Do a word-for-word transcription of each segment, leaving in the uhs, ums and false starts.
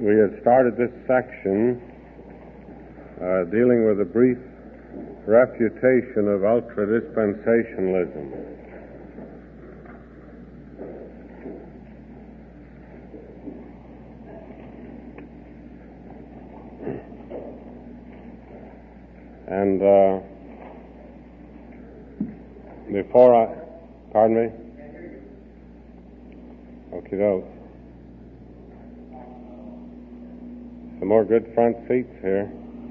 we had started this section uh, dealing with a brief refutation of ultra-dispensationalism. And uh, before I, pardon me? Okie doke. Some more good front seats here.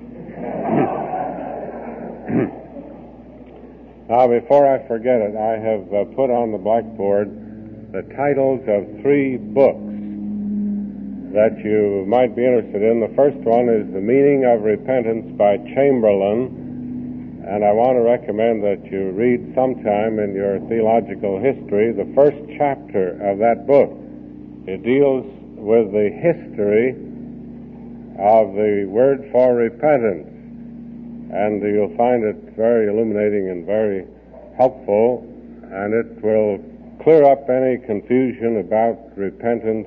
Now, before I forget it, I have uh, put on the blackboard the titles of three books that you might be interested in. The first one is The Meaning of Repentance by Chamberlain, and I want to recommend that you read sometime in your theological history the first chapter of that book. It deals with the history of the word for repentance, and you'll find it very illuminating and very helpful, and it will clear up any confusion about repentance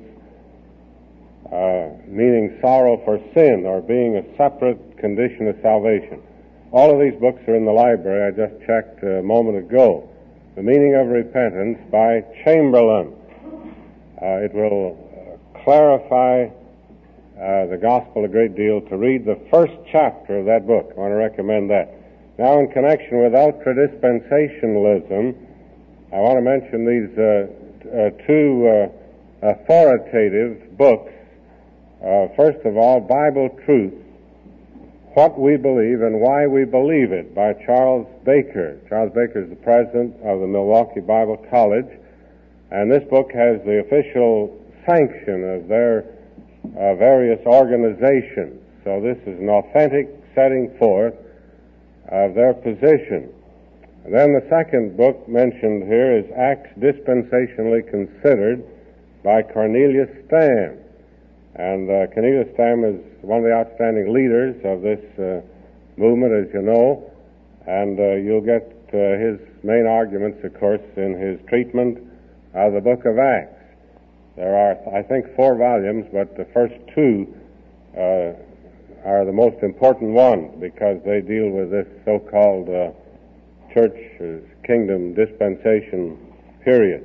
uh, meaning sorrow for sin or being a separate condition of salvation. All of these books are in the library. I just checked a moment ago. The Meaning of Repentance by Chamberlain. Uh, it will uh, clarify Uh, the gospel a great deal. To read the first chapter of that book, I want to recommend that. Now, in connection with ultra-dispensationalism, I want to mention these uh, uh, two uh, authoritative books. Uh, first of all, Bible Truth, What We Believe and Why We Believe It, by Charles Baker. Charles Baker is the president of the Milwaukee Bible College, and this book has the official sanction of their Uh, various organizations. So this is an authentic setting forth of their position. And then the second book mentioned here is Acts Dispensationally Considered by Cornelius Stam. And uh, Cornelius Stam is one of the outstanding leaders of this uh, movement, as you know, and uh, you'll get uh, his main arguments, of course, in his treatment of the book of Acts. There are, I think, four volumes, but the first two uh, are the most important ones because they deal with this so-called uh, church uh, kingdom dispensation period.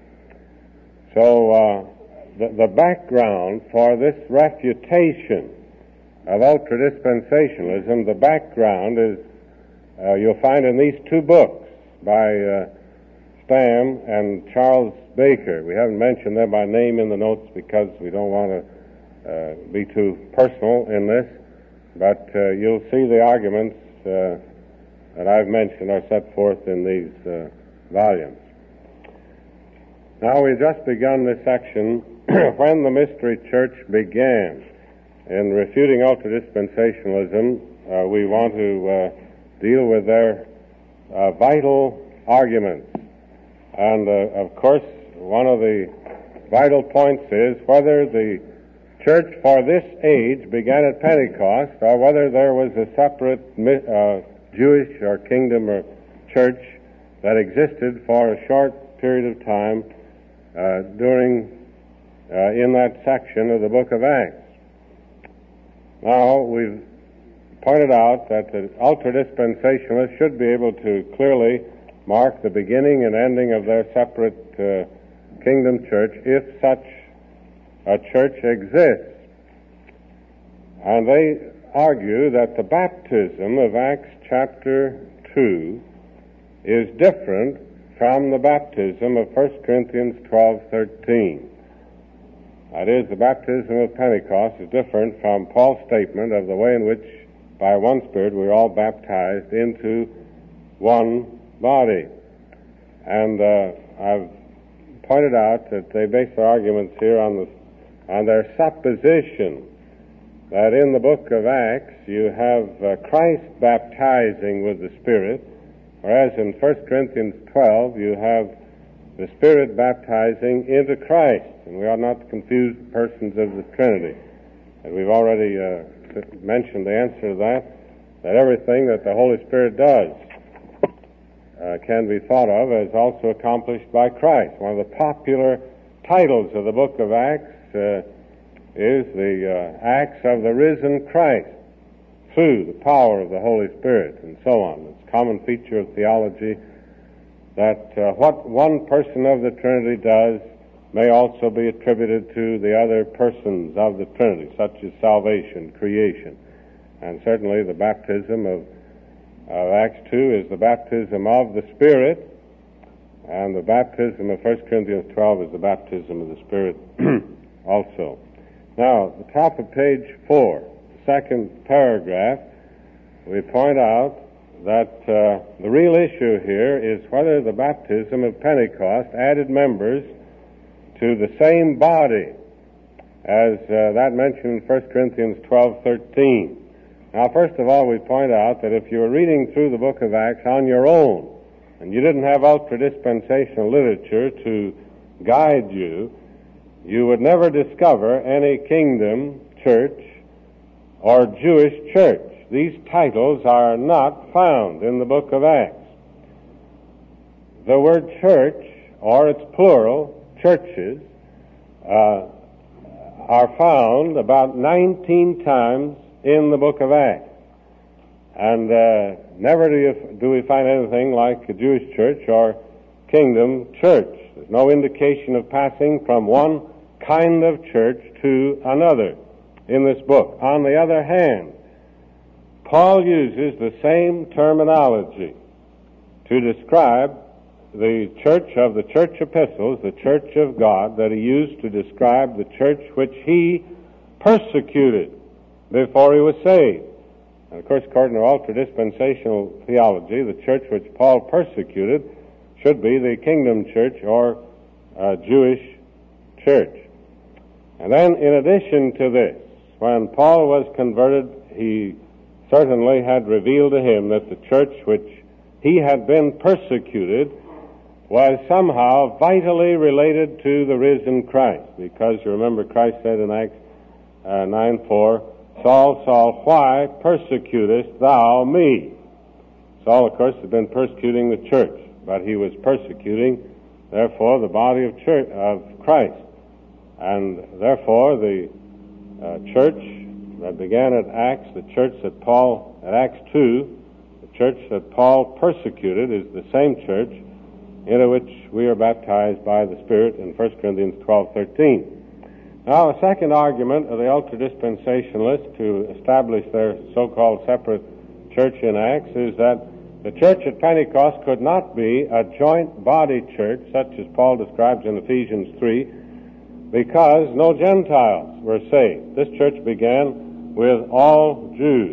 So uh, the, the background for this refutation of ultra-dispensationalism, the background is, uh, you'll find in these two books by uh, Stam and Charles Baker. We haven't mentioned them by name in the notes because we don't want to uh, be too personal in this, but uh, you'll see the arguments uh, that I've mentioned are set forth in these uh, volumes. Now, we've just begun this section when the Mystery Church began. In refuting ultra-dispensationalism, uh, we want to uh, deal with their uh, vital arguments. And, uh, of course, one of the vital points is whether the church for this age began at Pentecost or whether there was a separate uh, Jewish or kingdom or church that existed for a short period of time uh, during, uh, in that section of the book of Acts. Now, we've pointed out that the ultra-dispensationalists should be able to clearly mark the beginning and ending of their separate uh, kingdom church, if such a church exists. And they argue that the baptism of Acts chapter two is different from the baptism of First Corinthians twelve thirteen. That is, the baptism of Pentecost is different from Paul's statement of the way in which by one Spirit we're all baptized into one body. And uh, I've pointed out that they base their arguments here on the on their supposition that in the book of Acts you have uh, Christ baptizing with the Spirit, whereas in First Corinthians twelve you have the Spirit baptizing into Christ. And we ought not to confuse the persons of the Trinity. And we've already uh, mentioned the answer to that, that everything that the Holy Spirit does Uh, can be thought of as also accomplished by Christ. One of the popular titles of the book of Acts uh, is the uh, acts of the risen Christ through the power of the Holy Spirit, and so on. It's a common feature of theology that uh, what one person of the Trinity does may also be attributed to the other persons of the Trinity, such as salvation, creation. And certainly the baptism of, of Acts two is the baptism of the Spirit, and the baptism of First Corinthians twelve is the baptism of the Spirit also. Now, the top of page four, second paragraph, we point out that uh, the real issue here is whether the baptism of Pentecost added members to the same body as uh, that mentioned in First Corinthians twelve thirteen. Now, first of all, we point out that if you were reading through the book of Acts on your own, and you didn't have ultra-dispensational literature to guide you, you would never discover any kingdom church or Jewish church. These titles are not found in the book of Acts. The word church, or its plural, churches, uh, are found about nineteen times in the book of Acts. And uh, never do, you, do we find anything like a Jewish church or kingdom church. There's no indication of passing from one kind of church to another in this book. On the other hand, Paul uses the same terminology to describe the church of the church epistles, the church of God, that he used to describe the church which he persecuted before he was saved. And of course, according to ultra-dispensational theology, the church which Paul persecuted should be the kingdom church or uh, Jewish church. And then, in addition to this, when Paul was converted, he certainly had revealed to him that the church which he had been persecuted was somehow vitally related to the risen Christ, because you remember Christ said in Acts uh, nine four, Saul, Saul, why persecutest thou me? Saul, of course, had been persecuting the church, but he was persecuting, therefore, the body of church of Christ. And therefore, the uh, church that began at Acts, the church that Paul, at Acts two, the church that Paul persecuted is the same church into which we are baptized by the Spirit in First Corinthians twelve thirteen. Now, a second argument of the ultra-dispensationalists to establish their so-called separate church in Acts is that the church at Pentecost could not be a joint body church, such as Paul describes in Ephesians three, because no Gentiles were saved. This church began with all Jews.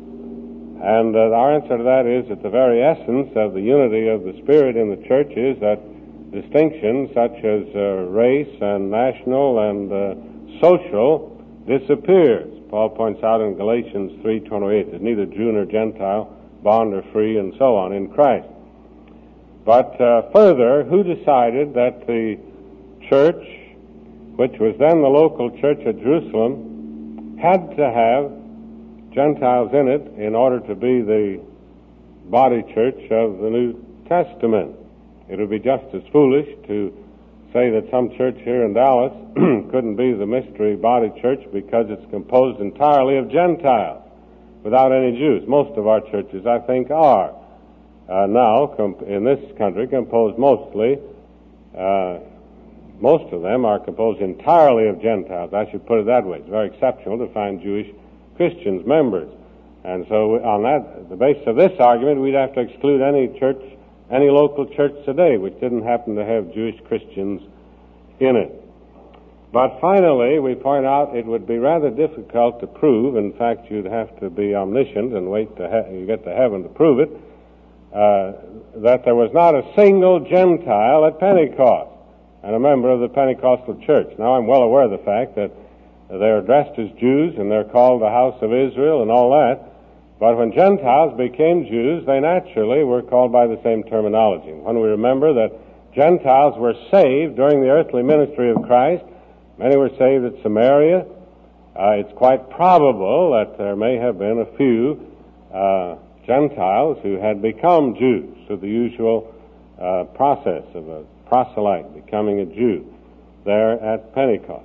And uh, our answer to that is that the very essence of the unity of the Spirit in the church is that distinctions such as uh, race and national and uh, social disappears. Paul points out in Galatians three twenty-eight, there's neither Jew nor Gentile, bond or free, and so on in Christ. But uh, further, who decided that the church, which was then the local church at Jerusalem, had to have Gentiles in it in order to be the body church of the New Testament? It would be just as foolish to say that some church here in Dallas couldn't be the mystery body church because it's composed entirely of Gentiles without any Jews. Most of our churches, I think, are uh, now comp- in this country composed mostly, uh, most of them are composed entirely of Gentiles. I should put it that way. It's very exceptional to find Jewish Christians members. And so on that, the basis of this argument, we'd have to exclude any church, any local church today which didn't happen to have Jewish Christians in it. But finally, we point out it would be rather difficult to prove. In fact, you'd have to be omniscient and wait to he- you get to heaven to prove it, uh, that there was not a single Gentile at Pentecost and a member of the Pentecostal church. Now, I'm well aware of the fact that they're dressed as Jews and they're called the house of Israel and all that. But when Gentiles became Jews, they naturally were called by the same terminology. When we remember that Gentiles were saved during the earthly ministry of Christ, many were saved at Samaria, uh, it's quite probable that there may have been a few uh, Gentiles who had become Jews through the usual uh, process of a proselyte becoming a Jew there at Pentecost.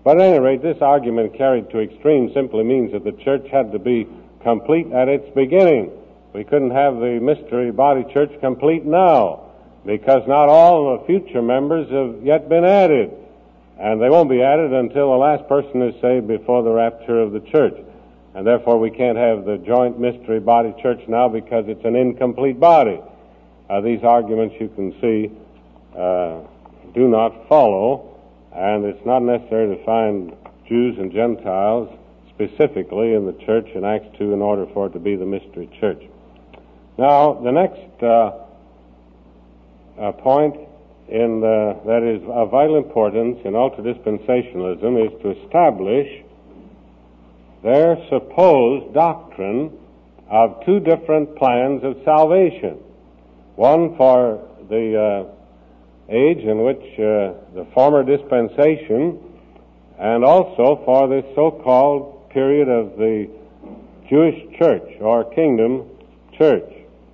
But at any rate, this argument carried to extreme simply means that the church had to be complete at its beginning. We couldn't have the mystery body church complete now, because not all the future members have yet been added. And they won't be added until the last person is saved before the rapture of the church. And therefore we can't have the joint mystery body church now because it's an incomplete body. Uh, these arguments, you can see, uh, do not follow, and it's not necessary to find Jews and Gentiles specifically in the church in Acts two in order for it to be the mystery church. Now, the next uh, uh, point in the, that is of vital importance in ultradispensationalism is to establish their supposed doctrine of two different plans of salvation. One for the uh, age in which uh, the former dispensation, and also for this so-called period of the Jewish church or kingdom church.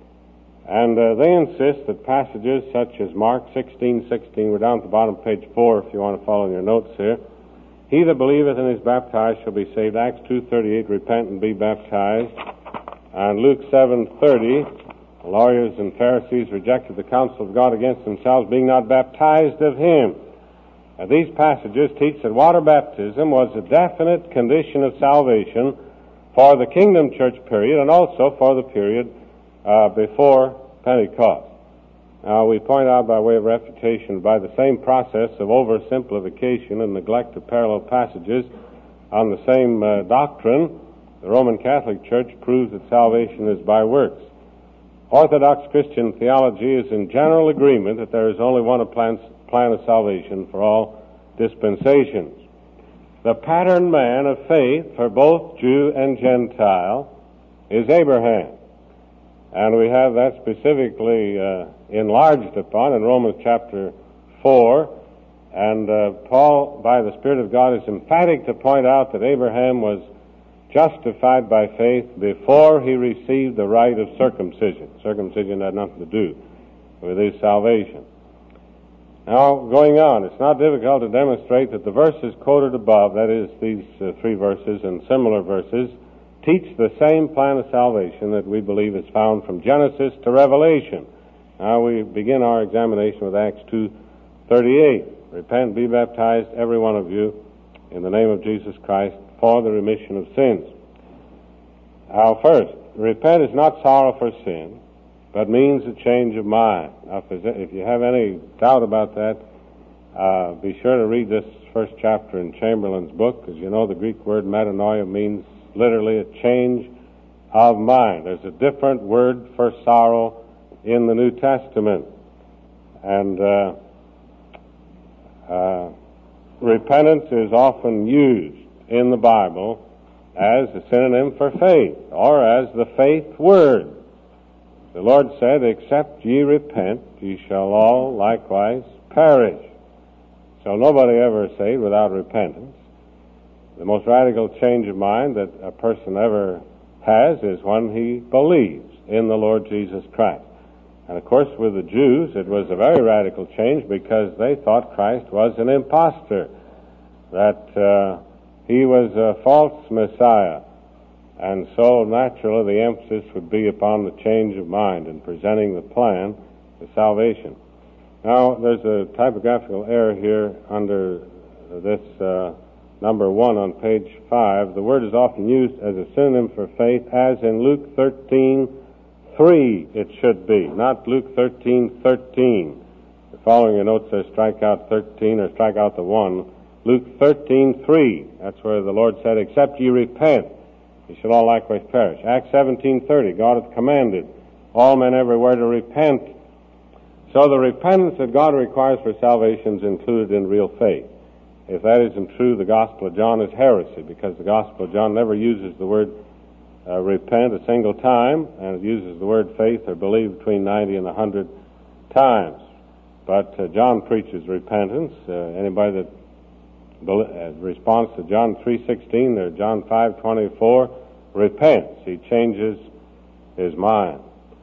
And uh, they insist that passages such as Mark sixteen sixteen, we're down at the bottom of page four if you want to follow in your notes here. He that believeth and is baptized shall be saved. Acts two thirty-eight, repent and be baptized. And Luke seven thirty, lawyers and Pharisees rejected the counsel of God against themselves, being not baptized of him. Now, these passages teach that water baptism was a definite condition of salvation for the kingdom church period and also for the period uh, before Pentecost. Now, we point out by way of refutation, by the same process of oversimplification and neglect of parallel passages on the same uh, doctrine, the Roman Catholic Church proves that salvation is by works. Orthodox Christian theology is in general agreement that there is only one plan, plan of salvation for all dispensations. The pattern man of faith for both Jew and Gentile is Abraham. And we have that specifically uh, enlarged upon in Romans chapter four. And uh, Paul, by the Spirit of God, is emphatic to point out that Abraham was justified by faith before he received the rite of circumcision. Circumcision had nothing to do with his salvation. Now, going on, it's not difficult to demonstrate that the verses quoted above, that is, these uh, three verses and similar verses, teach the same plan of salvation that we believe is found from Genesis to Revelation. Now we begin our examination with Acts two thirty-eight. Repent, be baptized, every one of you, in the name of Jesus Christ, for the remission of sins. Now first, repent is not sorrow for sin, but means a change of mind. Now if you have any doubt about that, uh, be sure to read this first chapter in Chamberlain's book, because you know the Greek word metanoia means literally a change of mind. There's a different word for sorrow in the New Testament. And uh, uh, repentance is often used in the Bible as a synonym for faith, or as the faith word. The Lord said, except ye repent, ye shall all likewise perish. So nobody ever is saved without repentance. The most radical change of mind that a person ever has is when he believes in the Lord Jesus Christ. And of course with the Jews it was a very radical change because they thought Christ was an impostor, that uh, he was a false Messiah. And so naturally the emphasis would be upon the change of mind and presenting the plan of salvation. Now there's a typographical error here under this uh, number one on page five. The word is often used as a synonym for faith, as in Luke thirteen three it should be, not Luke thirteen thirteen. If you're following your notes there, strike out thirteen or strike out the one. Luke thirteen three, that's where the Lord said, except ye repent, ye shall all likewise perish. Acts seventeen thirty, God hath commanded all men everywhere to repent. So the repentance that God requires for salvation is included in real faith. If that isn't true, the Gospel of John is heresy, because the Gospel of John never uses the word uh, repent a single time, and it uses the word faith or believe between ninety and one hundred times. But uh, John preaches repentance. Uh, anybody that be- uh, responds to John three sixteen or John five twenty-four repents. He changes his mind.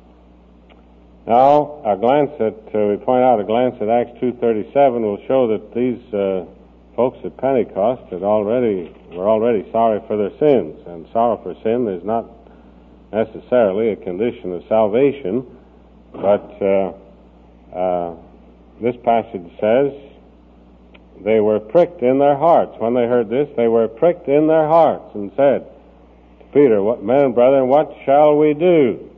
Now, a glance at, uh, we point out a glance at Acts two thirty-seven will show that these uh, folks at Pentecost had already were already sorry for their sins, and sorrow for sin is not necessarily a condition of salvation, but uh, uh, this passage says they were pricked in their hearts. When they heard this, they were pricked in their hearts and said to Peter, "What, men and brethren, what shall we do?"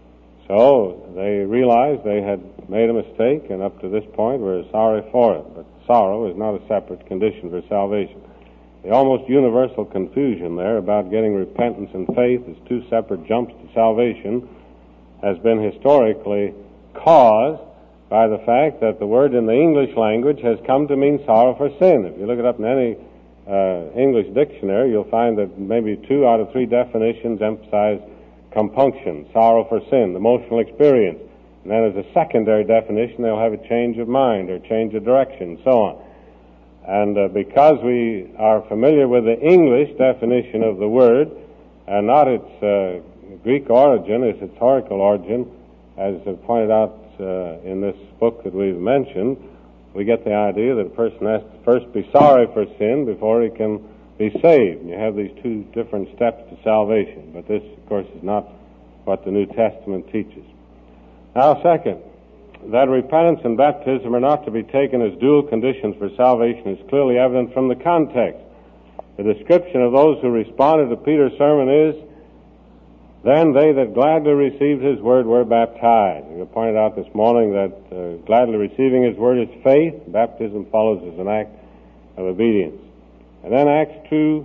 So they realized they had made a mistake, and up to this point were sorry for it. But sorrow is not a separate condition for salvation. The almost universal confusion there about getting repentance and faith as two separate jumps to salvation has been historically caused by the fact that the word in the English language has come to mean sorrow for sin. If you look it up in any uh, English dictionary, you'll find that maybe two out of three definitions emphasize compunction, sorrow for sin, the emotional experience. And then as a secondary definition, they'll have a change of mind or change of direction, and so on. And uh, because we are familiar with the English definition of the word, and not its uh, Greek origin, its historical origin, as pointed out uh, in this book that we've mentioned, we get the idea that a person has to first be sorry for sin before he can be saved. And you have these two different steps to salvation. But this, of course, is not what the New Testament teaches. Now, second, that repentance and baptism are not to be taken as dual conditions for salvation is clearly evident from the context. The description of those who responded to Peter's sermon is, "Then they that gladly received his word were baptized." We pointed out this morning that uh, gladly receiving his word is faith. Baptism follows as an act of obedience. And then Acts two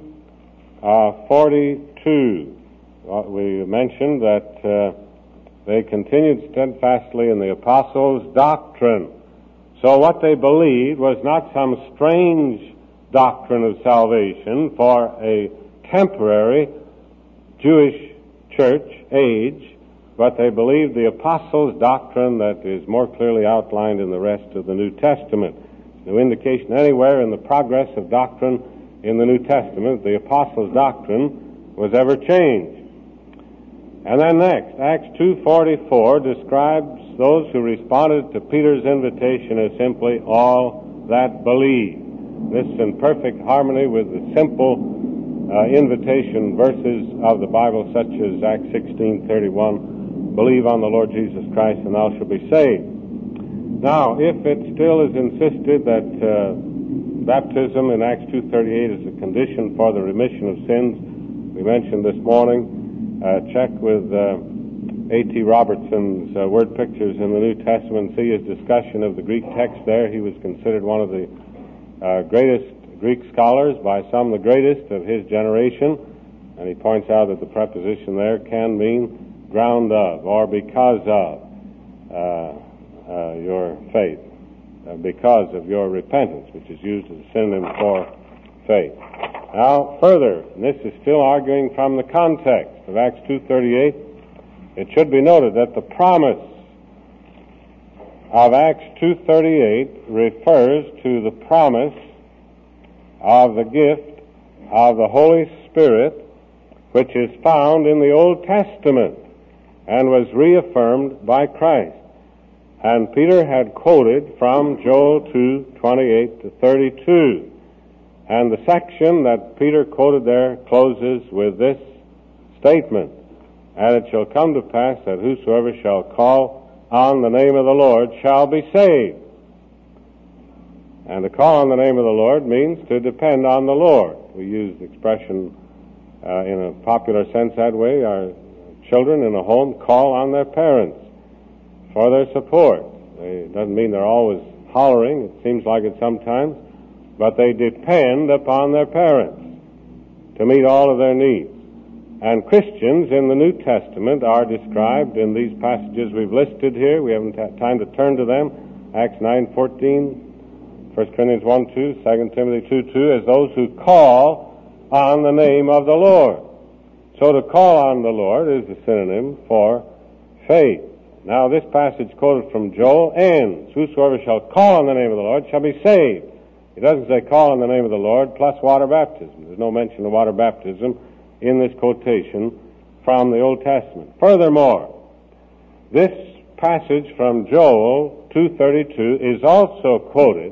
forty-two. Well, we mentioned that uh, they continued steadfastly in the apostles' doctrine. So what they believed was not some strange doctrine of salvation for a temporary Jewish church age, but they believed the apostles' doctrine that is more clearly outlined in the rest of the New Testament. No indication anywhere in the progress of doctrine in the New Testament the apostles' doctrine was ever changed. And then next, Acts two forty-four describes those who responded to Peter's invitation as simply all that believe. This is in perfect harmony with the simple uh, invitation verses of the Bible, such as Acts sixteen thirty-one, "Believe on the Lord Jesus Christ and thou shalt be saved." Now, if it still is insisted that uh, baptism in Acts two thirty-eight is a condition for the remission of sins, we mentioned this morning, Uh, check with uh, A T Robertson's uh, word pictures in the New Testament, see his discussion of the Greek text there. He was considered one of the uh, greatest Greek scholars, by some the greatest of his generation, and he points out that the preposition there can mean ground of or because of uh, uh, your faith, uh, because of your repentance, which is used as a synonym for faith. Now, further, and this is still arguing from the context of Acts two thirty-eight, it should be noted that the promise of Acts two thirty-eight refers to the promise of the gift of the Holy Spirit, which is found in the Old Testament and was reaffirmed by Christ. And Peter had quoted from Joel two twenty-eight to thirty-two. And the section that Peter quoted there closes with this statement, "And it shall come to pass that whosoever shall call on the name of the Lord shall be saved." And to call on the name of the Lord means to depend on the Lord. We use the expression uh, in a popular sense that way. Our children in a home call on their parents for their support. It doesn't mean they're always hollering. It seems like it sometimes. But they depend upon their parents to meet all of their needs. And Christians in the New Testament are described in these passages we've listed here. We haven't had time to turn to them. Acts nine fourteen, First Corinthians one two, Second Timothy two two, as those who call on the name of the Lord. So to call on the Lord is a synonym for faith. Now this passage quoted from Joel ends, "Whosoever shall call on the name of the Lord shall be saved." It doesn't say call on the name of the Lord plus water baptism. There's no mention of water baptism in this quotation from the Old Testament. Furthermore, this passage from Joel two thirty-two is also quoted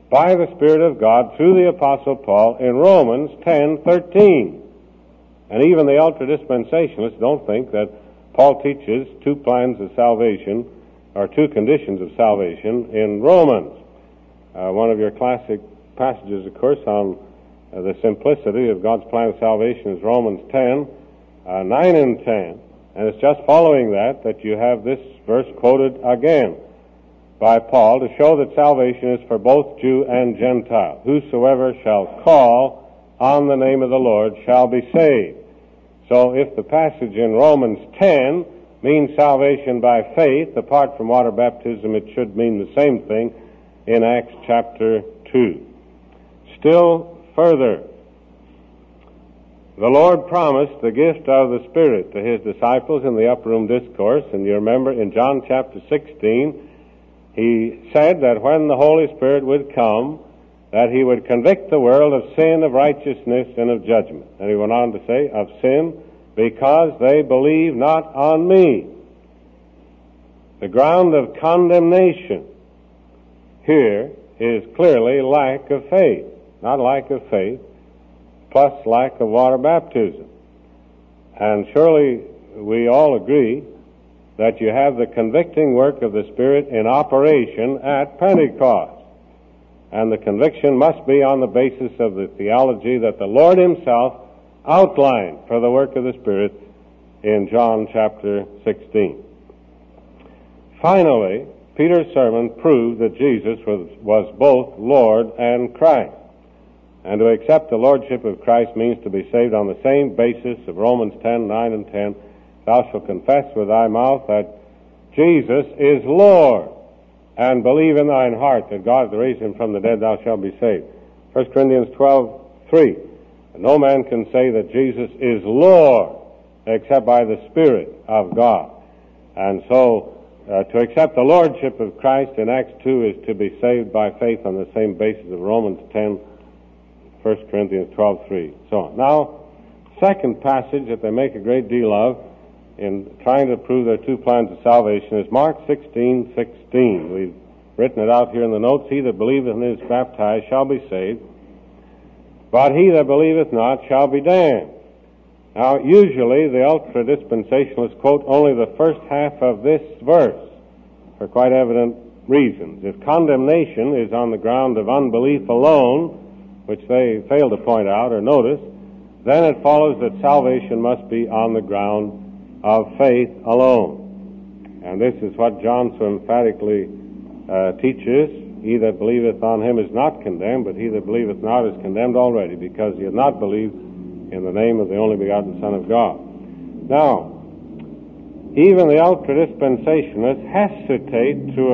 by the Spirit of God through the Apostle Paul in Romans ten thirteen. And even the ultra-dispensationalists don't think that Paul teaches two plans of salvation, or two conditions of salvation, in Romans. Uh, one of your classic passages, of course, on uh, the simplicity of God's plan of salvation is Romans ten, uh, nine and ten. And it's just following that that you have this verse quoted again by Paul to show that salvation is for both Jew and Gentile. Whosoever shall call on the name of the Lord shall be saved. So if the passage in Romans ten means salvation by faith, apart from water baptism, it should mean the same thing in Acts chapter two. Still further, the Lord promised the gift of the Spirit to His disciples in the upper room discourse, and you remember in John chapter sixteen, He said that when the Holy Spirit would come, that He would convict the world of sin, of righteousness, and of judgment. And He went on to say, of sin, because they believe not on me. The ground of condemnation here is clearly lack of faith. Not lack of faith, plus lack of water baptism. And surely we all agree that you have the convicting work of the Spirit in operation at Pentecost. And the conviction must be on the basis of the theology that the Lord Himself outlined for the work of the Spirit in John chapter sixteen. Finally, Peter's sermon proved that Jesus was, was both Lord and Christ. And to accept the Lordship of Christ means to be saved on the same basis of Romans ten, nine and ten. Thou shalt confess with thy mouth that Jesus is Lord, and believe in thine heart that God hath raised Him from the dead, thou shalt be saved. First Corinthians twelve, three. No man can say that Jesus is Lord except by the Spirit of God. And so, uh, to accept the Lordship of Christ in Acts two is to be saved by faith on the same basis of Romans ten, First Corinthians twelve, three. So on. Now, second passage that they make a great deal of in trying to prove their two plans of salvation is Mark sixteen, sixteen. We've written it out here in the notes. He that believeth and is baptized shall be saved, but he that believeth not shall be damned. Now, usually the ultra-dispensationalists quote only the first half of this verse for quite evident reasons. If condemnation is on the ground of unbelief alone, which they fail to point out or notice, then it follows that salvation must be on the ground of faith alone. And this is what John so emphatically uh, teaches. He that believeth on Him is not condemned, but he that believeth not is condemned already, because he hath not believed in the name of the only begotten Son of God. Now, even the ultra-dispensationalists hesitate to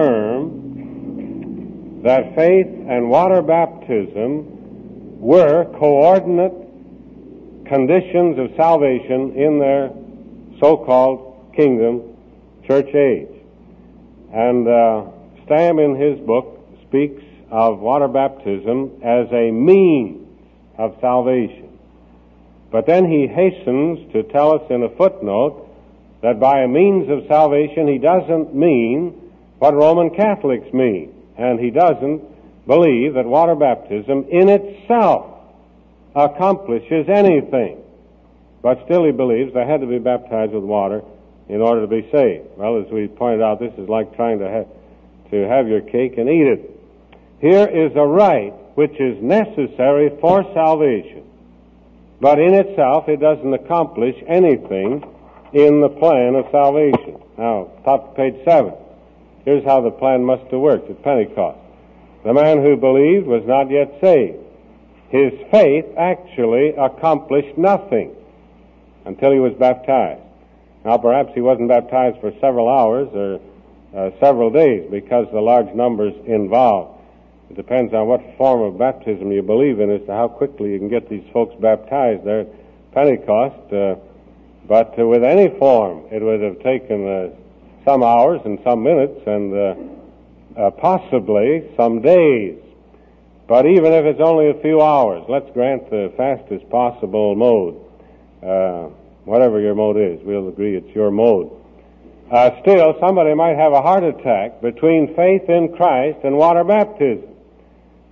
affirm that faith and water baptism were coordinate conditions of salvation in their so-called kingdom church age. And uh, Stam in his book speaks of water baptism as a means of salvation. But then he hastens to tell us in a footnote that by a means of salvation he doesn't mean what Roman Catholics mean. And he doesn't believe that water baptism in itself accomplishes anything. But still he believes they had to be baptized with water in order to be saved. Well, as we pointed out, this is like trying to have, to have your cake and eat it. Here is a rite which is necessary for salvation, but in itself it doesn't accomplish anything in the plan of salvation. Now, top of page seven. Here's how the plan must have worked at Pentecost. The man who believed was not yet saved. His faith actually accomplished nothing until he was baptized. Now, perhaps he wasn't baptized for several hours or uh, several days because of the large numbers involved. It depends on what form of baptism you believe in as to how quickly you can get these folks baptized there at Pentecost. Uh, but uh, with any form, it would have taken uh, some hours and some minutes and uh, uh, possibly some days. But even if it's only a few hours, let's grant the fastest possible mode. Uh, whatever your mode is, we'll agree it's your mode. Uh, still, somebody might have a heart attack between faith in Christ and water baptism.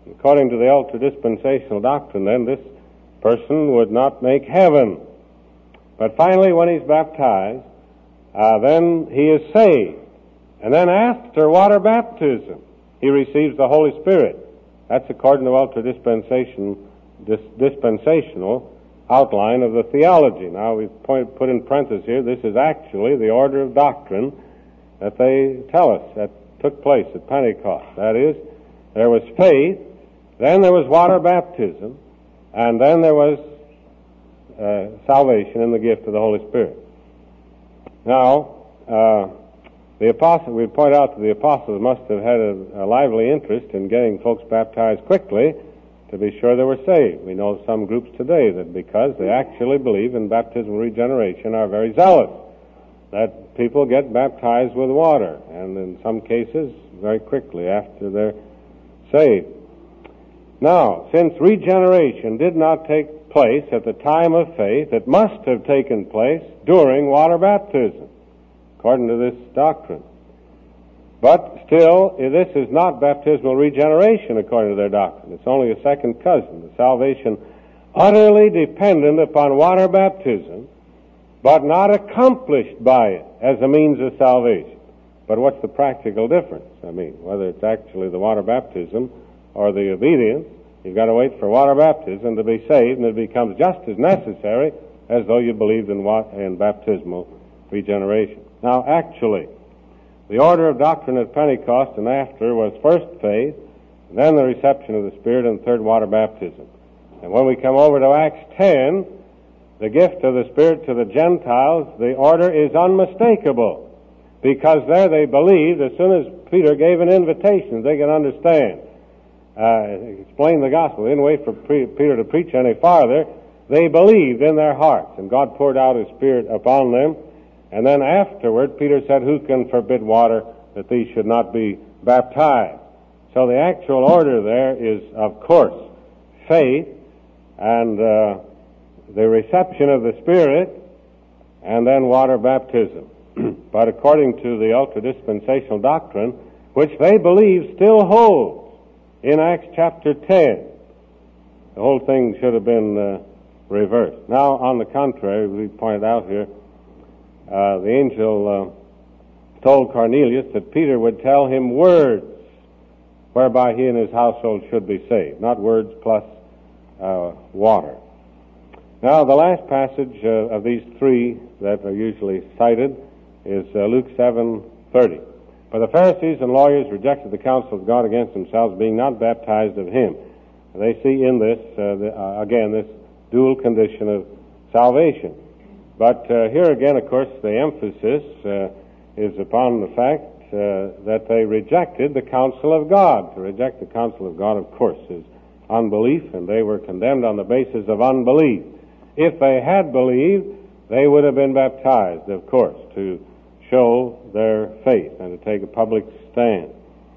According to the ultra-dispensational doctrine, then, this person would not make heaven. But finally, when he's baptized, uh, then he is saved. And then after water baptism, he receives the Holy Spirit. That's according to ultra-dispensation, dis, dispensational outline of the theology. Now, we've point, put in parentheses here, this is actually the order of doctrine that they tell us that took place at Pentecost. That is, there was faith, then there was water baptism, and then there was uh, salvation in the gift of the Holy Spirit. Now, uh, the apostle, we point out that the apostles must have had a, a lively interest in getting folks baptized quickly to be sure they were saved. We know some groups today that because they actually believe in baptismal regeneration are very zealous that people get baptized with water, and in some cases very quickly after they're saved. Now, since regeneration did not take place at the time of faith, it must have taken place during water baptism, according to this doctrine. But still, this is not baptismal regeneration according to their doctrine. It's only a second cousin. The salvation utterly dependent upon water baptism, but not accomplished by it as a means of salvation. But what's the practical difference? I mean, whether it's actually the water baptism or the obedience, you've got to wait for water baptism to be saved, and it becomes just as necessary as though you believed in, in baptismal regeneration. Now, actually, the order of doctrine at Pentecost and after was first faith, then the reception of the Spirit, and third water baptism. And when we come over to Acts ten, the gift of the Spirit to the Gentiles, the order is unmistakable, because there they believed as soon as Peter gave an invitation, they could understand. Uh, explain the gospel. They didn't wait for pre- Peter to preach any farther. They believed in their hearts, and God poured out His Spirit upon them. And then afterward, Peter said, who can forbid water that these should not be baptized? So the actual order there is, of course, faith and uh, the reception of the Spirit, and then water baptism. But according to the ultra-dispensational doctrine, which they believe still holds in Acts chapter ten, the whole thing should have been uh, reversed. Now, on the contrary, we pointed out here, Uh, the angel uh, told Cornelius that Peter would tell him words whereby he and his household should be saved, not words plus uh, water. Now, the last passage uh, of these three that are usually cited is uh, Luke seven thirty. For the Pharisees and lawyers rejected the counsel of God against themselves, being not baptized of Him. They see in this, uh, the, uh, again, this dual condition of salvation. But uh, here again, of course, the emphasis uh, is upon the fact uh, that they rejected the counsel of God. To reject the counsel of God, of course, is unbelief, and they were condemned on the basis of unbelief. If they had believed, they would have been baptized, of course, to show their faith and to take a public stand.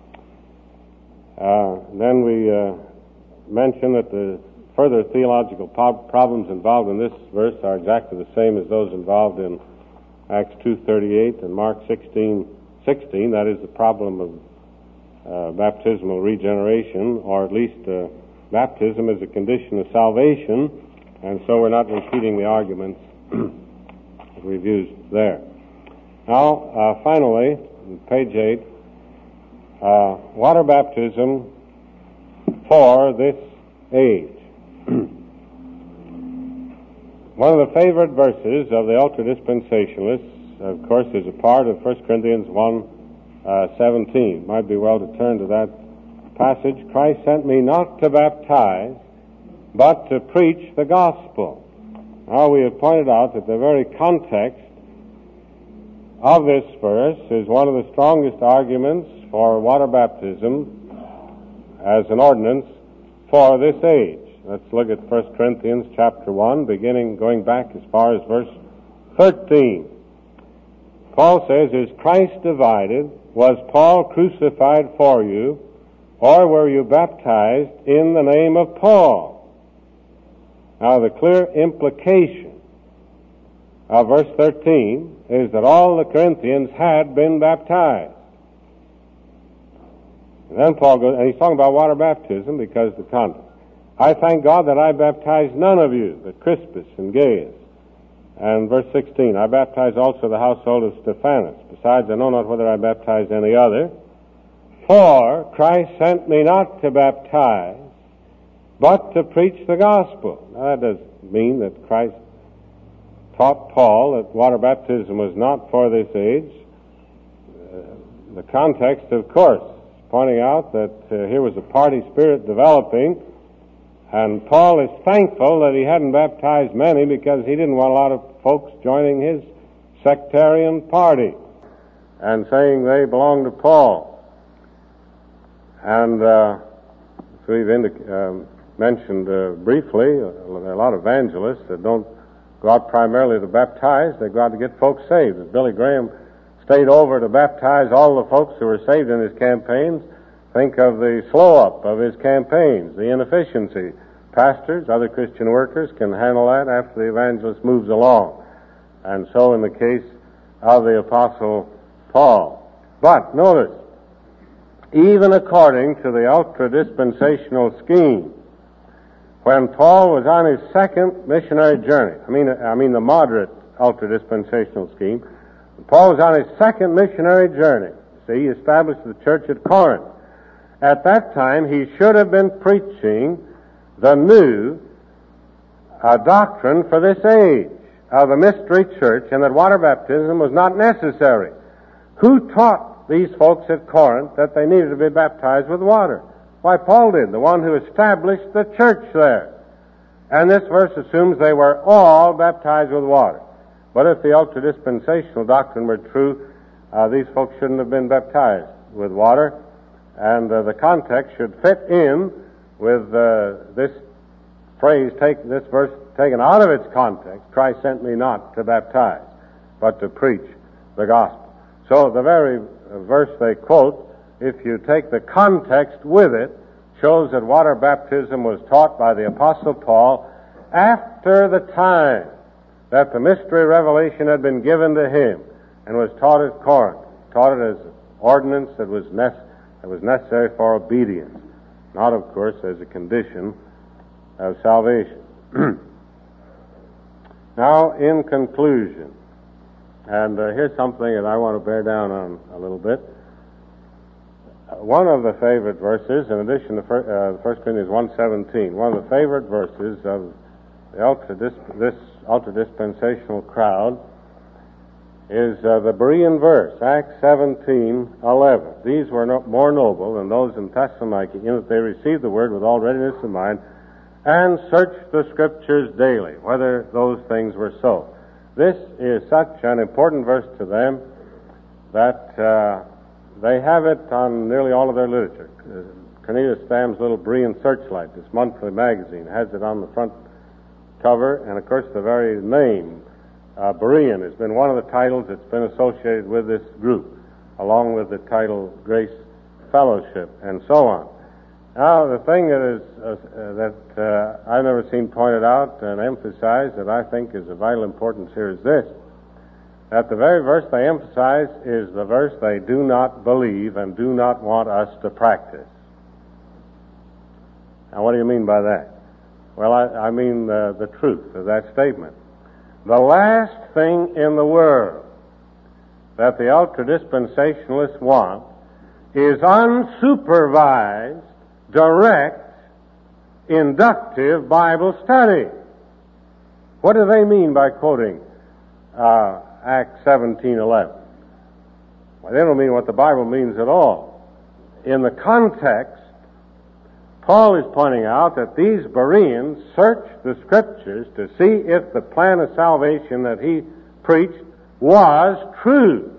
Uh, then we uh, mention that the further theological problems involved in this verse are exactly the same as those involved in Acts two thirty-eight and Mark sixteen sixteen. That is the problem of uh, baptismal regeneration, or at least uh, baptism is a condition of salvation, and so we're not repeating the arguments that we've used there. Now, uh, finally, page eight, uh, water baptism for this age. One of the favorite verses of the ultra-dispensationalists, of course, is a part of First Corinthians one seventeen. Uh, Might be well to turn to that passage. Christ sent me not to baptize, but to preach the gospel. Now, we have pointed out that the very context of this verse is one of the strongest arguments for water baptism as an ordinance for this age. Let's look at First Corinthians chapter one, beginning, going back as far as verse thirteen. Paul says, is Christ divided? Was Paul crucified for you? Or were you baptized in the name of Paul? Now, the clear implication of verse thirteen is that all the Corinthians had been baptized. And then Paul goes, and he's talking about water baptism because the context. I thank God that I baptized none of you, but Crispus and Gaius. And verse sixteen, I baptized also the household of Stephanas. Besides, I know not whether I baptized any other. For Christ sent me not to baptize, but to preach the gospel. Now that doesn't mean that Christ taught Paul that water baptism was not for this age. Uh, the context, of course, pointing out that uh, here was a party spirit developing, and Paul is thankful that he hadn't baptized many because he didn't want a lot of folks joining his sectarian party and saying they belong to Paul. And uh, as we've indic- uh, mentioned uh, briefly, there are a lot of evangelists that don't go out primarily to baptize, they go out to get folks saved. As Billy Graham stayed over to baptize all the folks who were saved in his campaigns, think of the slow-up of his campaigns, the inefficiency. Pastors, other Christian workers can handle that after the evangelist moves along. And so in the case of the Apostle Paul. But notice, even according to the ultra-dispensational scheme, when Paul was on his second missionary journey, I mean, I mean the moderate ultra-dispensational scheme, Paul was on his second missionary journey. See, he established the church at Corinth. At that time, he should have been preaching the new uh, doctrine for this age of the mystery church, and that water baptism was not necessary. Who taught these folks at Corinth that they needed to be baptized with water? Why, Paul did, the one who established the church there. And this verse assumes they were all baptized with water. But if the ultra-dispensational doctrine were true, uh, these folks shouldn't have been baptized with water. And uh, the context should fit in with uh, this phrase, take this verse taken out of its context. Christ sent me not to baptize, but to preach the gospel. So the very verse they quote, if you take the context with it, shows that water baptism was taught by the Apostle Paul after the time that the mystery revelation had been given to him and was taught at Corinth. Taught it as an ordinance that was necessary. It was necessary for obedience, not, of course, as a condition of salvation. Now, in conclusion, and uh, here's something that I want to bear down on a little bit. Uh, one of the favorite verses, in addition to uh, First Corinthians one seventeen, one of the favorite verses of the ultra this ultra-dispensational crowd is uh, the Berean verse, Acts seventeen eleven. These were no, more noble than those in Thessalonica, in that they received the word with all readiness of mind and searched the Scriptures daily, whether those things were so. This is such an important verse to them that uh, they have it on nearly all of their literature. Uh, Cornelius Stam's little Berean Searchlight, this monthly magazine, has it on the front cover, and of course the very name, Uh, Berean, has been one of the titles that's been associated with this group, along with the title Grace Fellowship, and so on. Now, the thing that is uh, that uh, I've never seen pointed out and emphasized that I think is of vital importance here is this: that the very verse they emphasize is the verse they do not believe and do not want us to practice. Now, what do you mean by that? Well, I, I mean uh, the truth of that statement. The last thing in the world that the ultra-dispensationalists want is unsupervised, direct, inductive Bible study. What do they mean by quoting uh, Acts seventeen eleven? Well, they don't mean what the Bible means at all. In the context, Paul is pointing out that these Bereans searched the Scriptures to see if the plan of salvation that he preached was true.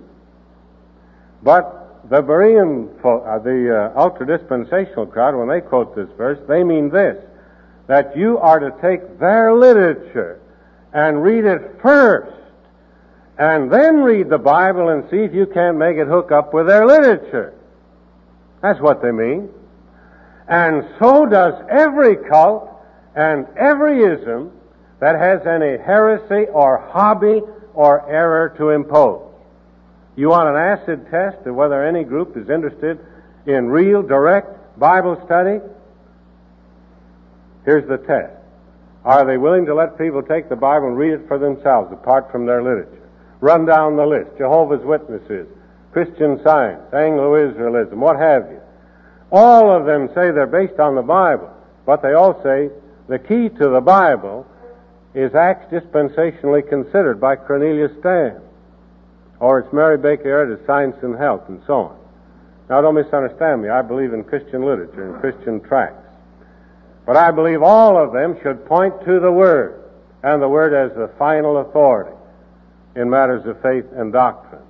But the Berean, uh, the uh, ultra-dispensational crowd, when they quote this verse, they mean this: that you are to take their literature and read it first, and then read the Bible and see if you can't make it hook up with their literature. That's what they mean. And so does every cult and every ism that has any heresy or hobby or error to impose. You want an acid test of whether any group is interested in real, direct Bible study? Here's the test. Are they willing to let people take the Bible and read it for themselves, apart from their literature? Run down the list. Jehovah's Witnesses, Christian Science, Anglo-Israelism, what have you. All of them say they're based on the Bible, but they all say the key to the Bible is Acts dispensationally considered by Cornelius Stan, or it's Mary Baker Eddy's Science and Health, and so on. Now, don't misunderstand me. I believe in Christian literature and Christian tracts. But I believe all of them should point to the Word, and the Word as the final authority in matters of faith and doctrine.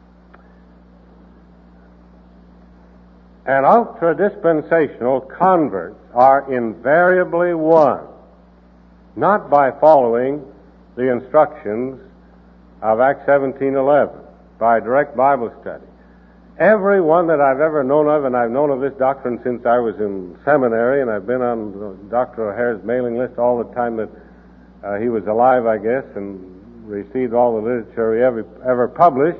And ultra-dispensational converts are invariably won, not by following the instructions of Acts seventeen eleven, by direct Bible study. Every one that I've ever known of, and I've known of this doctrine since I was in seminary, and I've been on Doctor O'Hare's mailing list all the time that uh, he was alive, I guess, and received all the literature he ever, ever published.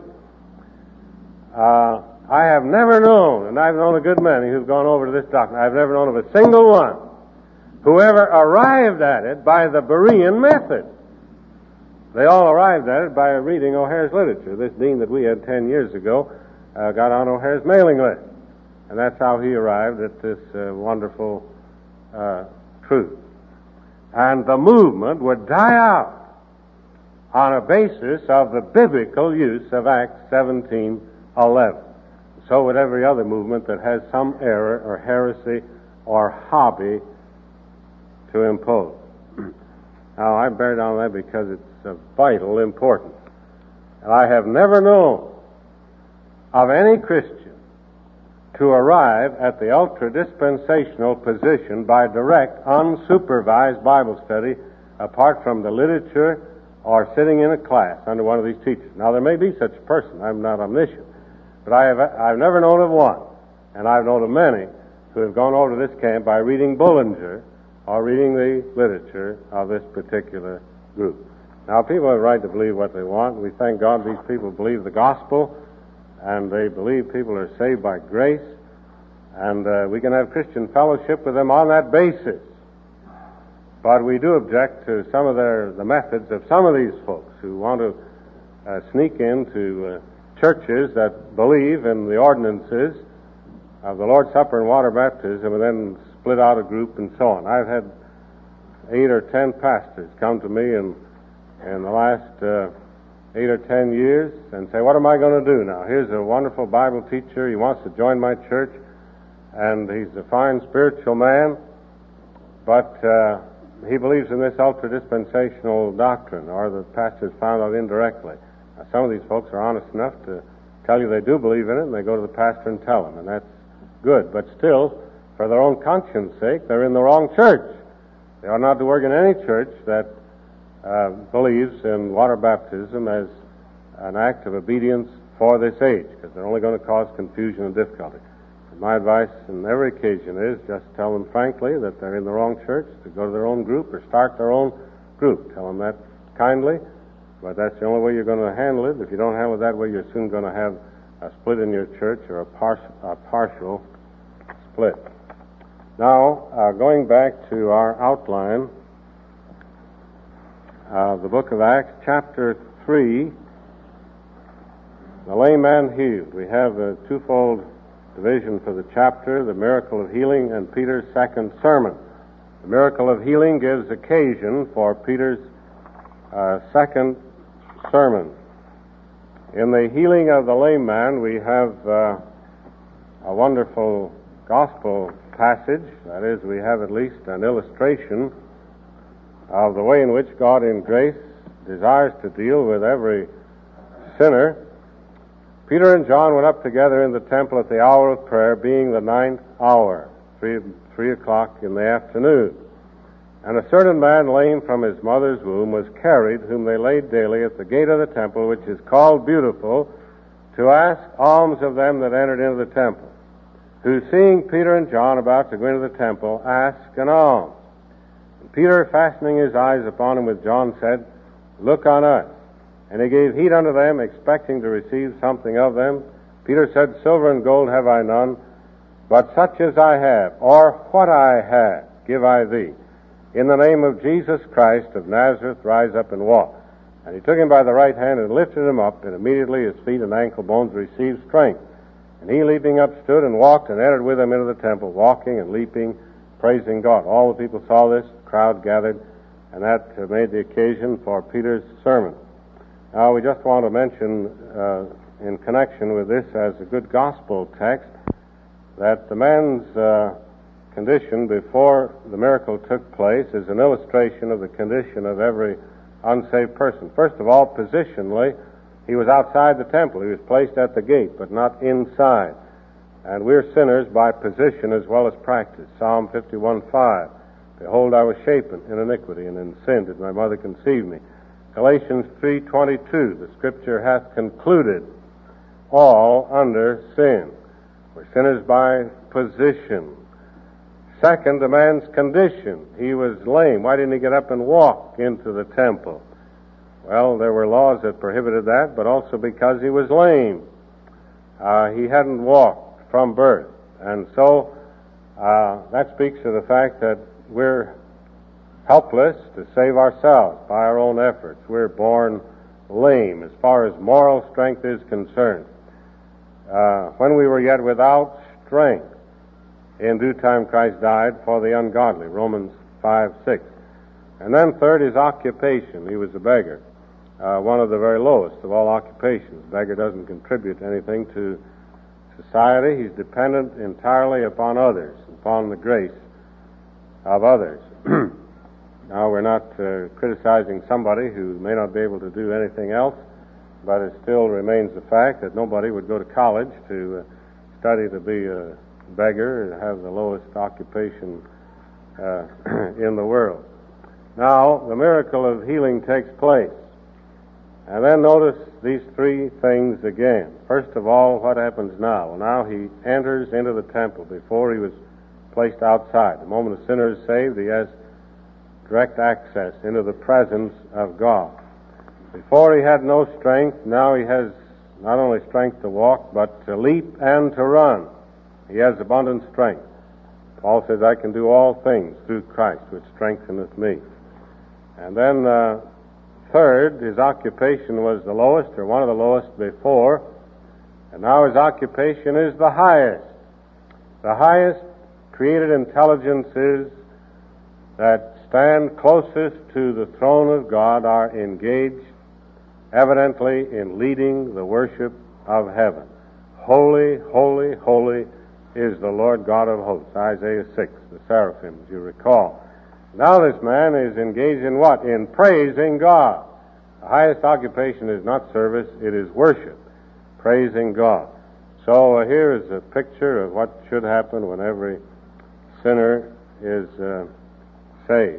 Uh, I have never known, and I've known a good many who've gone over to this doctrine, I've never known of a single one who ever arrived at it by the Berean method. They all arrived at it by reading O'Hare's literature. This dean that we had ten years ago uh, got on O'Hare's mailing list. And that's how he arrived at this uh, wonderful uh, truth. And the movement would die out on a basis of the biblical use of Acts seventeen eleven. So would every other movement that has some error or heresy or hobby to impose. Now, I bear down that because it's of vital importance. And I have never known of any Christian to arrive at the ultra-dispensational position by direct, unsupervised Bible study apart from the literature or sitting in a class under one of these teachers. Now, there may be such a person. I'm not omniscient. But I have, I've never known of one, and I've known of many who have gone over to this camp by reading Bullinger or reading the literature of this particular group. Now, people have a right to believe what they want. We thank God these people believe the gospel, and they believe people are saved by grace, and uh, we can have Christian fellowship with them on that basis. But we do object to some of their the methods of some of these folks who want to uh, sneak into uh, churches that believe in the ordinances of the Lord's Supper and water baptism and then split out a group and so on. I've had eight or ten pastors come to me in, in the last uh, eight or ten years and say, what am I going to do now? Here's a wonderful Bible teacher. He wants to join my church, and he's a fine spiritual man, but uh, he believes in this ultra-dispensational doctrine, or the pastors found out indirectly. Now, some of these folks are honest enough to tell you they do believe in it, and they go to the pastor and tell him, and that's good. But still, for their own conscience sake, they're in the wrong church. They are not to work in any church that uh, believes in water baptism as an act of obedience for this age, because they're only going to cause confusion and difficulty. And my advice on every occasion is just tell them frankly that they're in the wrong church, to go to their own group or start their own group. Tell them that kindly, but that's the only way you're going to handle it. If you don't handle it that way, you're soon going to have a split in your church, or a, par- a partial split. Now, uh, going back to our outline, uh, the book of Acts, chapter three, the lame man healed. We have a twofold division for the chapter, the miracle of healing and Peter's second sermon. The miracle of healing gives occasion for Peter's uh, second sermon. In the healing of the lame man, we have uh, a wonderful gospel passage. That is, we have at least an illustration of the way in which God in grace desires to deal with every sinner. Peter and John went up together in the temple at the hour of prayer, being the ninth hour, three, three o'clock in the afternoon. And a certain man lame from his mother's womb was carried, whom they laid daily at the gate of the temple, which is called Beautiful, to ask alms of them that entered into the temple, who, seeing Peter and John about to go into the temple, asked an alms. And Peter, fastening his eyes upon him with John, said, Look on us. And he gave heed unto them, expecting to receive something of them. Peter said, Silver and gold have I none, But such as I have, or what I have, give I thee. In the name of Jesus Christ of Nazareth, rise up and walk. And he took him by the right hand and lifted him up, and immediately his feet and ankle bones received strength. And he, leaping up, stood and walked and entered with them into the temple, walking and leaping, praising God. All the people saw this, the crowd gathered, and that uh, made the occasion for Peter's sermon. Now, we just want to mention, uh, in connection with this as a good gospel text, that the man's uh, condition before the miracle took place is an illustration of the condition of every unsaved person. First of all, positionally, he was outside the temple. He was placed at the gate, but not inside. And we're sinners by position as well as practice. Psalm fifty-one five, behold, I was shapen in iniquity, and in sin did my mother conceive me. Galatians three twenty-two, the Scripture hath concluded all under sin. We're sinners by position. Second, the man's condition. He was lame. Why didn't he get up and walk into the temple? Well, there were laws that prohibited that, but also because he was lame. Uh, he hadn't walked from birth. And so uh, that speaks to the fact that we're helpless to save ourselves by our own efforts. We're born lame as far as moral strength is concerned. Uh, when we were yet without strength, in due time Christ died for the ungodly, Romans five six. And then third, his occupation. He was a beggar, uh, one of the very lowest of all occupations. A beggar doesn't contribute anything to society. He's dependent entirely upon others, upon the grace of others. Now, we're not uh, criticizing somebody who may not be able to do anything else, but it still remains the fact that nobody would go to college to uh, study to be a beggar and have the lowest occupation uh, in the world. Now, the miracle of healing takes place. And then notice these three things again. First of all, what happens now? Well, now he enters into the temple. Before he was placed outside. The moment a sinner is saved, he has direct access into the presence of God. Before he had no strength, now he has not only strength to walk, but to leap and to run. He has abundant strength. Paul says, I can do all things through Christ, which strengtheneth me. And then, uh, third, his occupation was the lowest, or one of the lowest before, and now his occupation is the highest. The highest created intelligences that stand closest to the throne of God are engaged, evidently, in leading the worship of heaven. Holy, holy, holy is the Lord God of hosts. Isaiah six, the seraphim, as you recall. Now this man is engaged in what? In praising God. The highest occupation is not service, it is worship. Praising God. So uh, here is a picture of what should happen when every sinner is uh, saved.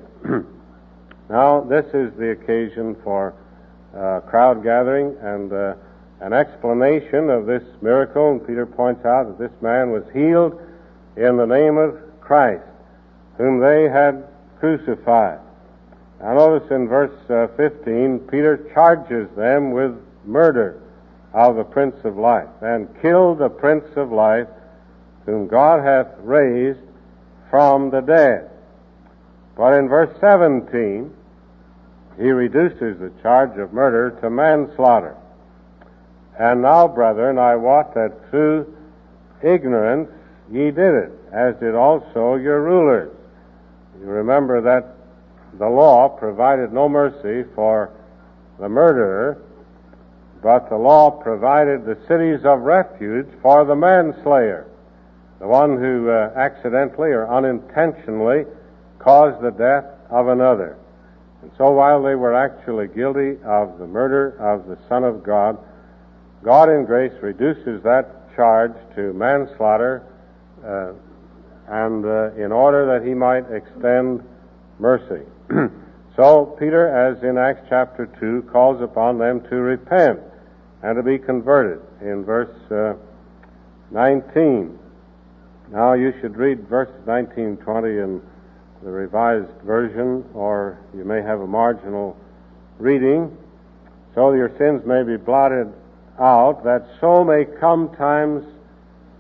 Now this is the occasion for uh, crowd gathering and uh, an explanation of this miracle, and Peter points out that this man was healed in the name of Christ, whom they had crucified. Now notice in verse uh, fifteen, Peter charges them with murder of the Prince of Life, and killed the Prince of Life, whom God hath raised from the dead. But in verse seventeen, he reduces the charge of murder to manslaughter. And now, brethren, I wot that through ignorance ye did it, as did also your rulers. You remember that the law provided no mercy for the murderer, but the law provided the cities of refuge for the manslayer, the one who uh, accidentally or unintentionally caused the death of another. And so while they were actually guilty of the murder of the Son of God, God in grace reduces that charge to manslaughter uh, and uh, in order that he might extend mercy. So Peter, as in Acts chapter two, calls upon them to repent and to be converted in verse uh, nineteen. Now you should read verses nineteen, twenty in the Revised Version, or you may have a marginal reading, so your sins may be blotted out, that so may come times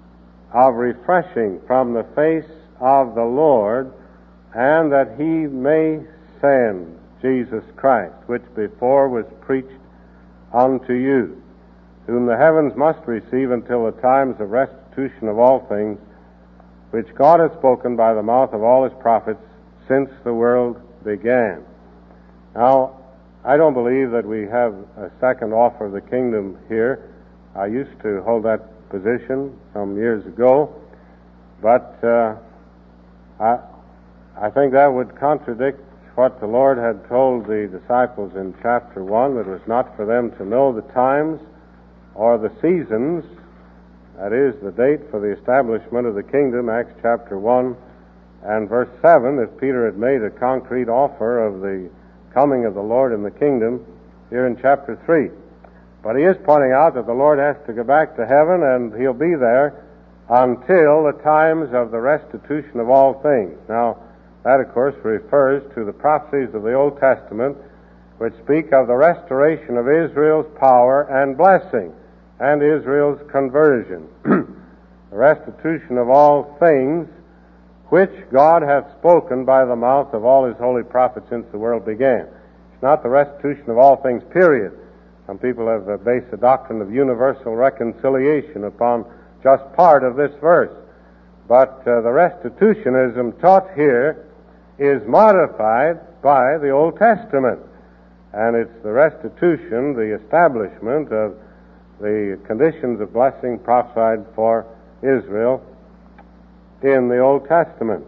of refreshing from the face of the Lord, and that he may send Jesus Christ, which before was preached unto you, whom the heavens must receive until the times of restitution of all things, which God hath spoken by the mouth of all his prophets since the world began. Now, I don't believe that we have a second offer of the kingdom here. I used to hold that position some years ago, but uh, I, I think that would contradict what the Lord had told the disciples in chapter one, that it was not for them to know the times or the seasons, that is, the date for the establishment of the kingdom, Acts chapter one and verse seven, that Peter had made a concrete offer of the coming of the Lord in the kingdom here in chapter three. But he is pointing out that the Lord has to go back to heaven, and he'll be there until the times of the restitution of all things. Now, that, of course, refers to the prophecies of the Old Testament, which speak of the restoration of Israel's power and blessing, and Israel's conversion. The restitution of all things which God hath spoken by the mouth of all his holy prophets since the world began. It's not the restitution of all things, period. Some people have uh, based the doctrine of universal reconciliation upon just part of this verse. But uh, the restitutionism taught here is modified by the Old Testament. And it's the restitution, the establishment of the conditions of blessing prophesied for Israel in the Old Testament.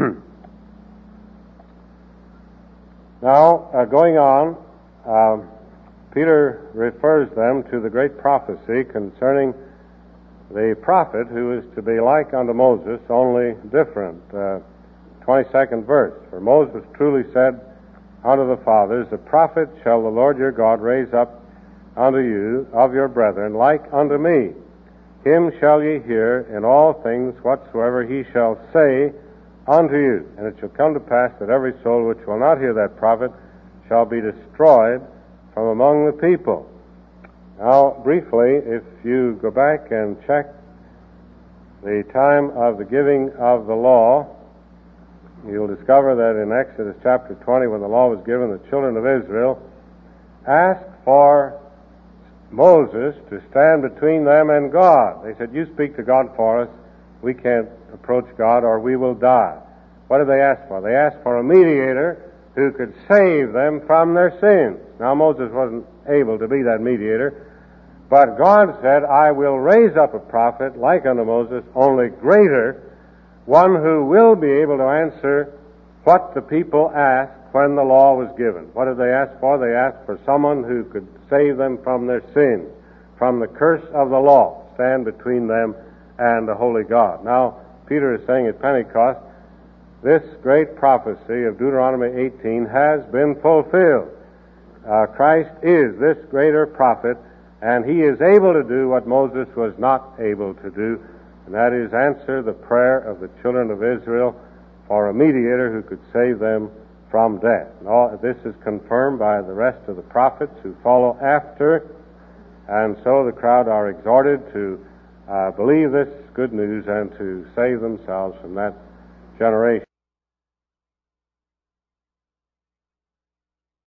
Now, uh, going on, uh, Peter refers them to the great prophecy concerning the prophet who is to be like unto Moses, only different. Uh, twenty-second verse. For Moses truly said unto the fathers, a prophet shall the Lord your God raise up unto you of your brethren, like unto me. Him shall ye hear in all things whatsoever he shall say unto you. And it shall come to pass that every soul which will not hear that prophet shall be destroyed from among the people. Now, briefly, if you go back and check the time of the giving of the law, you'll discover that in Exodus chapter twenty, when the law was given, the children of Israel asked for Moses to stand between them and God. They said, you speak to God for us. We can't approach God or we will die. What did they ask for? They asked for a mediator who could save them from their sins. Now, Moses wasn't able to be that mediator, but God said, I will raise up a prophet like unto Moses, only greater, one who will be able to answer what the people asked when the law was given. What did they ask for? They asked for someone who could save them from their sins, from the curse of the law, stand between them and the holy God. Now, Peter is saying at Pentecost, this great prophecy of Deuteronomy eighteen has been fulfilled. Uh, Christ is this greater prophet, and he is able to do what Moses was not able to do, and that is answer the prayer of the children of Israel for a mediator who could save them from death. And all, this is confirmed by the rest of the prophets who follow after, and so the crowd are exhorted to uh, believe this good news and to save themselves from that generation.